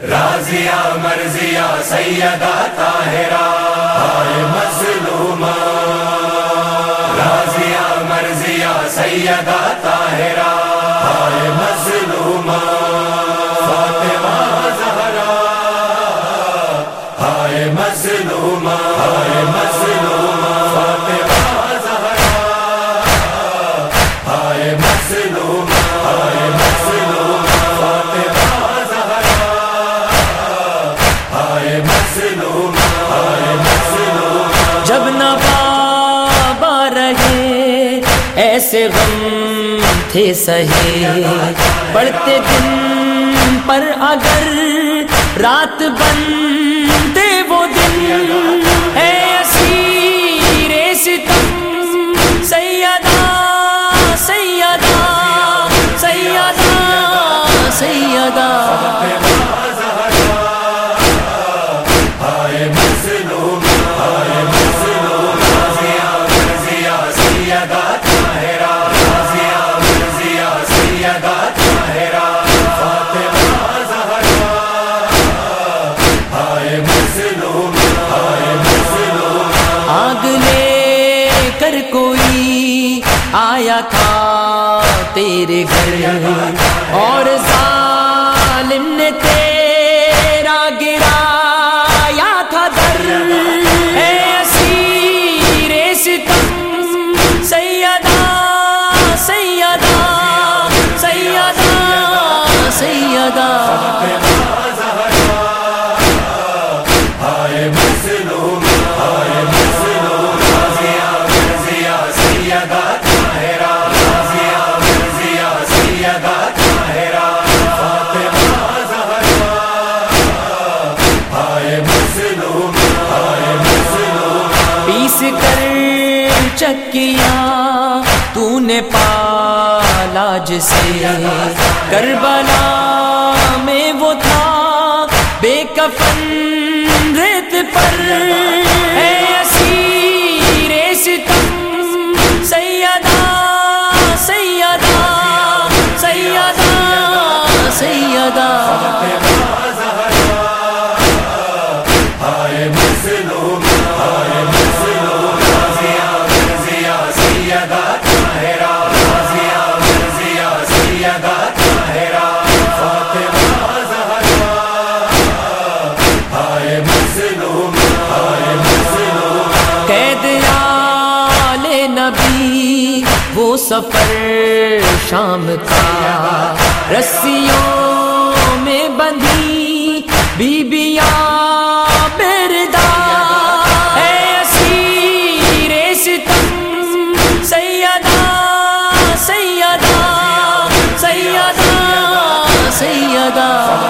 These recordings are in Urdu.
راضیہ مرضیہ سیدہ طاہرہ ہائے مظلومہ، راضیہ مرضیہ سیدہ طاہرہ ہائے مظلومہ، فاطمہ زہرا ہائے مظلومہ، ہائے مظلومہ، فاطمہ زہرا ہائے مظلومہ، ہائے مظلومہ، فاطمہ جب نہ بابا رہے ایسے غم تھے سہے، پڑھتے دن پر اگر رات بنتے وہ دن، اے اسیر ستم سیدہ سیدہ سیدہ سیدہ آگ لے کر کوئی آیا تھا تیرے گھر، اور ظالم نے تیرا گرایا تھا در، اے اسیر ستم سیدہ سیدہ سیدہ سیدہ پیس کر چکیاں تو نے پالا جسے، کربلا میں وہ تھا بے کفن ریت پر، اے اسیر ستم سیدہ سیدہ سیدہ سیدہ نبی وہ سفر شام کا، رسیوں میں بندھی بیبیاں بردا، اے اسیر ستم سیدہ سیدہ سیدہ سیدہ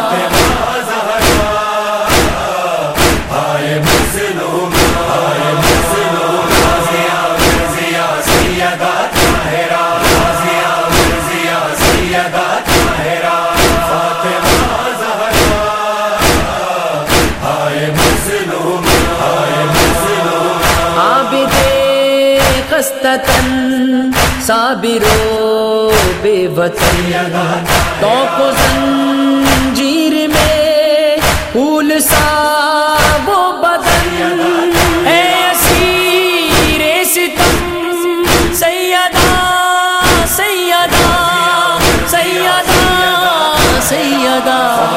خستتاً صابرو بے وطن، توق و زنجیر میں پھول سا وہ بدن، اے اسیر ستم سیدہ سیدہ سیدہ سیدہ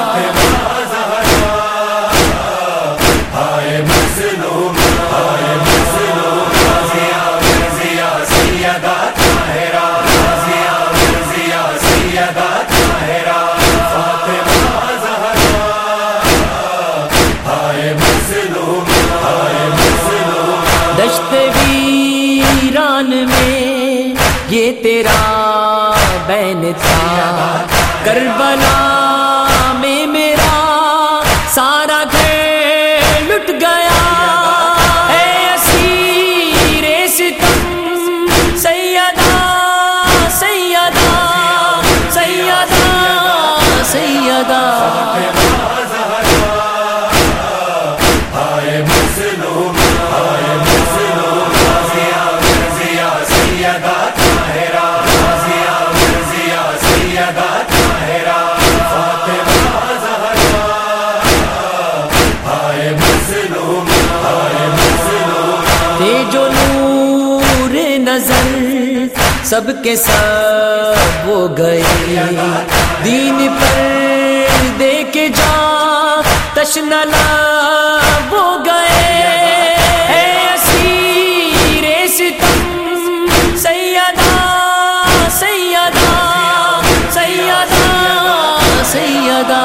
دشت ویران میں یہ تیرا بین تھا، کربلا میں میرا سارا گھر لٹ گیا، اے اسیر ستم سیدہ سیدہ سیدہ سیدہ سیدہ طاہرہ نظر سب کے سب وہ گئے، دین پر دے کے جان تشنہ لب وہ گئے، اے اسیر ستم سیدہ سیدہ سیدہ سیدہ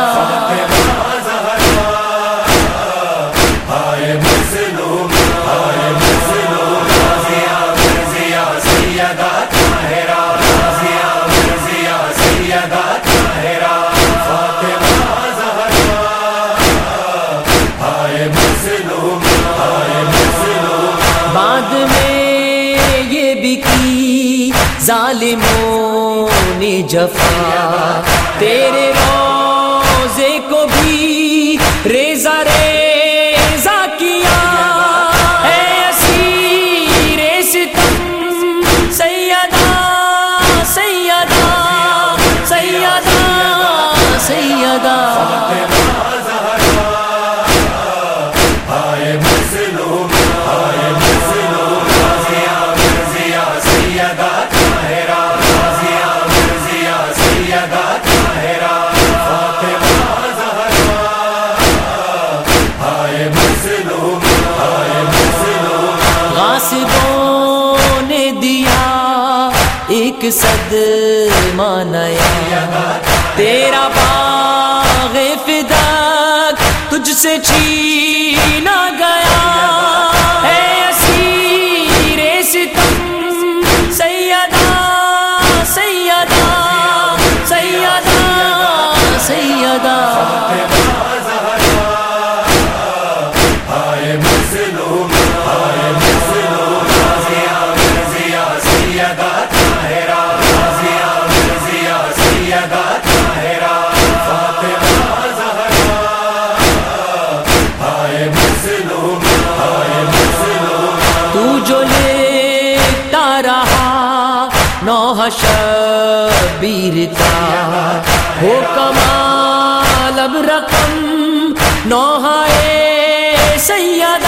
بعد میں یہ بھی کی ظالموں نے جفا، تیرے روزے کو بھی ریزہ ریزہ کیا، اے اسیر ستم سیدہ سیدہ سیدہ سیدہ غاصبوں نے دیا ایک صدمہ نیا، تیرا باغ فداک تجھ سے چھینا گیا، اے اسیر ستم سیدہ سیدہ سیدہ سیدہ تو جو لیتا رہا نوحہ شبیر کا، ہو کمال اب رقم نوحہ سیدہ